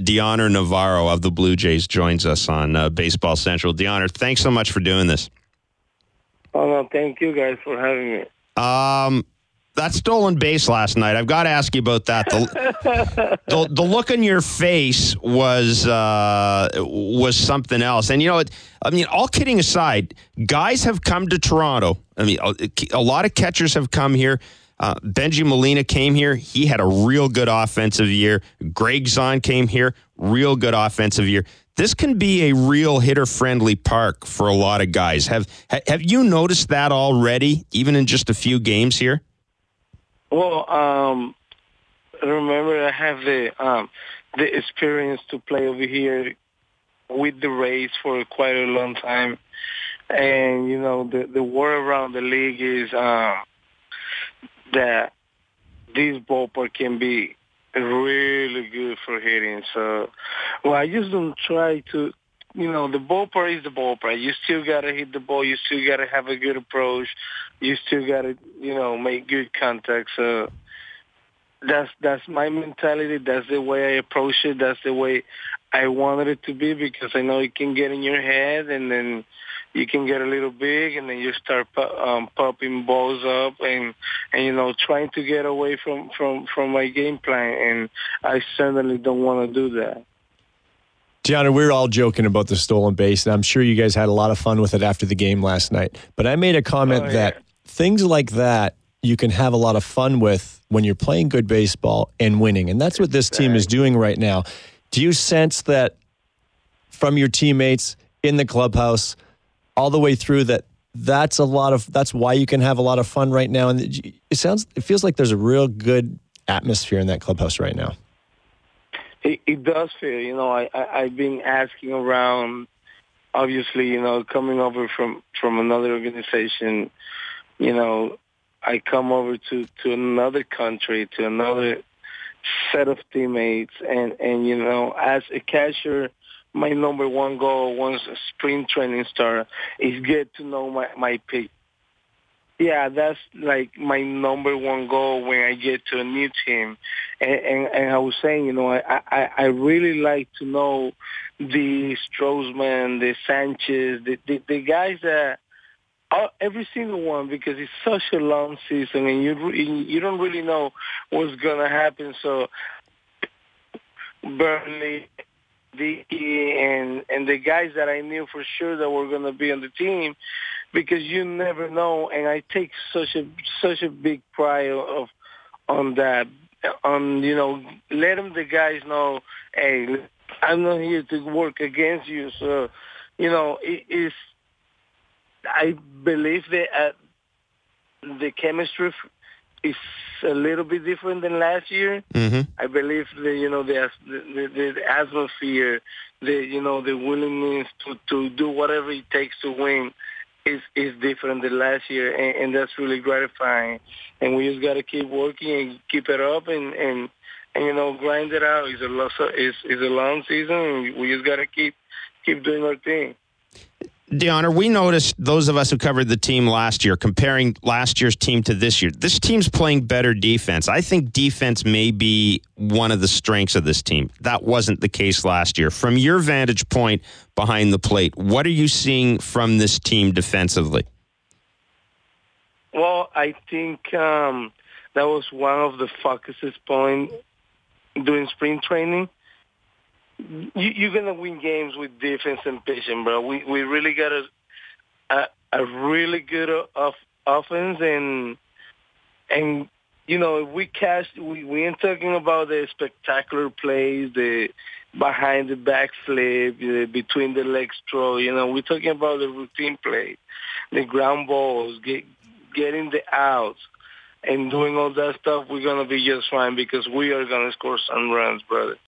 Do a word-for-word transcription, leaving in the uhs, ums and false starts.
Deoner Navarro of the Blue Jays joins us on uh, Baseball Central. Deoner, thanks so much for doing this. Oh, no, thank you guys for having me. Um, that stolen base last night, I've got to ask you about that. The, the, the look on your face was uh, was something else. And, you know, I mean, all kidding aside, guys have come to Toronto. I mean, a, a lot of catchers have come here. Uh, Benji Molina came here. He had a real good offensive year. Greg Zahn came here. Real good offensive year. This can be a real hitter-friendly park for a lot of guys. Have have you noticed that already, even in just a few games here? Well, um, remember I have the um, the experience to play over here with the Rays for quite a long time, and you know the the word around the league is um, that this ballpark can be really good for hitting. So, well, I just don't try to, you know, the ballpark is the ballpark. You still got to hit the ball. You still got to have a good approach. You still got to, you know, make good contact. So that's that's my mentality. That's the way I approach it. That's the way I wanted it to be, because I know it can get in your head, and then you can get a little big, and then you start um, popping balls up and, and, you know, trying to get away from, from, from my game plan. And I certainly don't want to do that. Deoner, we were all joking about the stolen base, and I'm sure you guys had a lot of fun with it after the game last night. But I made a comment oh, yeah. that things like that you can have a lot of fun with when you're playing good baseball and winning. And that's what this team is doing right now. Do you sense that from your teammates in the clubhouse all the way through that that's a lot of that's why you can have a lot of fun right now? And it sounds it feels like there's a real good atmosphere in that clubhouse right now. It, it does feel, you know, I, I I've been asking around, obviously, you know, coming over from, from another organization, you know, I come over to, to another country, to another set of teammates, and, and, you know, as a catcher, my number one goal once spring training starts is get to know my, my pick. Yeah, that's like my number one goal when I get to a new team. And, and, and I was saying, you know, I, I, I really like to know the Strozeman, the Sanchez, the, the, the guys that, are, every single one, because it's such a long season and you you don't really know what's going to happen. So Burnley, Dickey, and, and the guys that I knew for sure that were going to be on the team, because you never know, and I take such a such a big pride of on that. On you know, letting the guys know, hey, I'm not here to work against you. So, you know, it is. I believe that uh, the chemistry is a little bit different than last year. Mm-hmm. I believe the you know the the, the the atmosphere, the you know the willingness to to do whatever it takes to win is is different than last year, and, and that's really gratifying. And we just got to keep working and keep it up, and, and and you know grind it out. It's a long it's, it's a long season, and we just got to keep keep doing our thing. Deoner, we noticed, those of us who covered the team last year, comparing last year's team to this year, this team's playing better defense. I think defense may be one of the strengths of this team. That wasn't the case last year. From your vantage point behind the plate, what are you seeing from this team defensively? Well, I think um, that was one of the focuses point during spring training. You, you're gonna win games with defense and pitching, bro. We we really got a a, a really good off, offense, and and you know if we catch, we we ain't talking about the spectacular plays, the behind the back flip, the between the legs throw. You know, we're talking about the routine play, the ground balls, get, getting the outs, and doing all that stuff. We're gonna be just fine because we are gonna score some runs, brother.